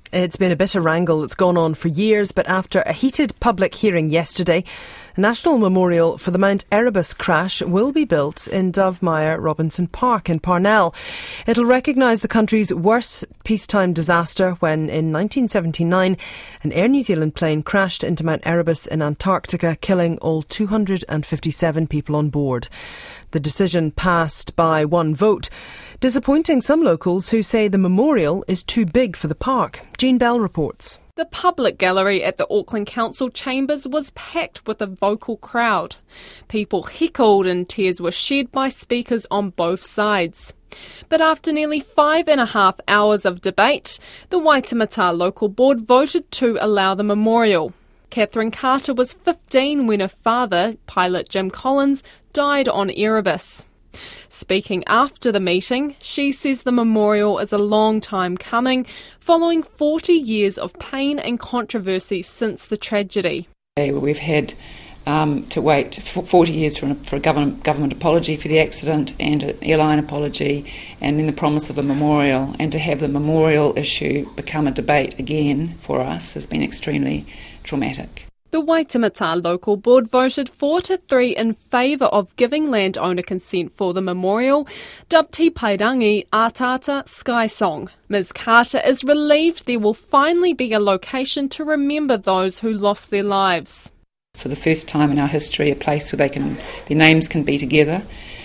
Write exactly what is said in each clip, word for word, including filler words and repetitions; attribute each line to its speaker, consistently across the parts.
Speaker 1: It's been a bitter wrangle that's gone on for years, but after a heated public hearing yesterday, a national memorial for the Mount Erebus crash will be built in Dovemeyer Robinson Park in Parnell. It'll recognise the country's worst peacetime disaster when, in nineteen seventy-nine, an Air New Zealand plane crashed into Mount Erebus in Antarctica, killing all two hundred fifty-seven people on board. The decision passed by one vote, disappointing some locals who say the memorial is too big for the park. Jean Bell reports.
Speaker 2: The public gallery at the Auckland Council chambers was packed with a vocal crowd. People heckled and tears were shed by speakers on both sides. But after nearly five and a half hours of debate, the Waitemata local board voted to allow the memorial. Catherine Carter was fifteen when her father, pilot Jim Collins, died on Erebus. Speaking after the meeting, she says the memorial is a long time coming, following forty years of pain and controversy since the tragedy.
Speaker 3: We've had um, to wait for forty years for, an, for a government, government apology for the accident and an airline apology, and then the promise of a memorial. And to have the memorial issue become a debate again for us has been extremely traumatic.
Speaker 2: The Waitemata local board voted four to three in favour of giving landowner consent for the memorial, dubbed Te Pairangi Atata Sky Song. Miz Carter is relieved there will finally be a location to remember those who lost their lives.
Speaker 3: For the first time in our history, a place where they can, their names can be together,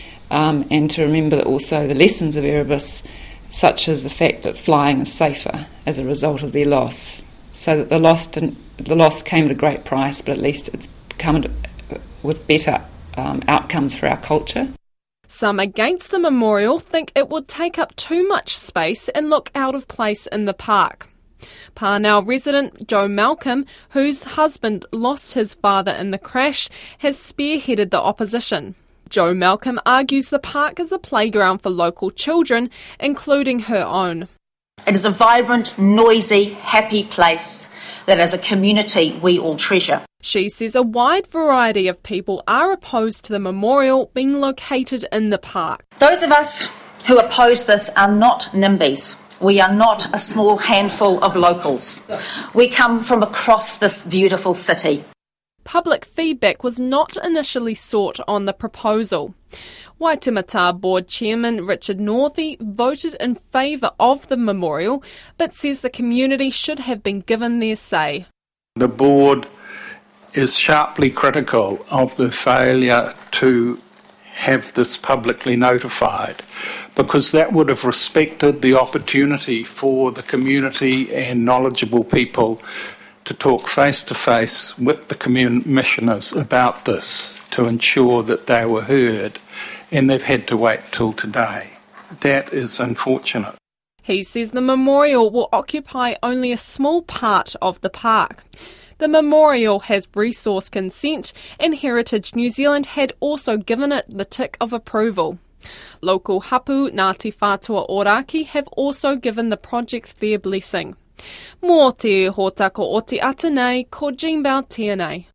Speaker 3: um, and to remember also the lessons of Erebus, such as the fact that flying is safer as a result of their loss. So that the loss didn't, the loss came at a great price, but at least it's come with better um, outcomes for our culture.
Speaker 2: Some against the memorial think it would take up too much space and look out of place in the park. Parnell resident Joe Malcolm, whose husband lost his father in the crash, has spearheaded the opposition. Joe Malcolm argues the park is a playground for local children, including her own.
Speaker 4: It is a vibrant, noisy, happy place that as a community we all treasure.
Speaker 2: She says a wide variety of people are opposed to the memorial being located in the park.
Speaker 4: Those of us who oppose this are not NIMBYs. We are not a small handful of locals. We come from across this beautiful city.
Speaker 2: Public feedback was not initially sought on the proposal. Waitemata Board Chairman Richard Northey voted in favour of the memorial, but says the community should have been given their say.
Speaker 5: The board is sharply critical of the failure to have this publicly notified, because that would have respected the opportunity for the community and knowledgeable people to talk face-to-face with the commissioners about this to ensure that they were heard, and they've had to wait till today. That is unfortunate.
Speaker 2: He says the memorial will occupy only a small part of the park. The memorial has resource consent, and Heritage New Zealand had also given it the tick of approval. Local hapu Ngāti Whātua Ōrākei have also given the project their blessing. Mō te hōtako o te atanei, ko Jean Bell tēnei.